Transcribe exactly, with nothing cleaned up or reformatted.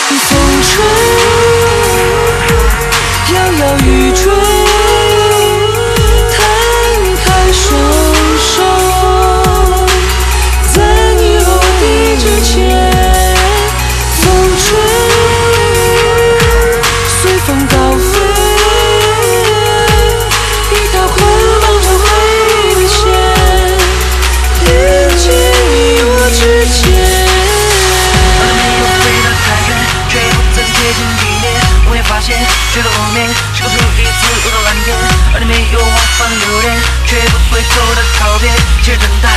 风吹，摇摇欲坠，摊开双手，在你落地之前，风吹，随风高飞，一道捆绑着回忆的线，连接你我之间。发现，觉得无眠，是个出一次我的蓝天，而你没有往返留恋，却不回头的告别，其实等待。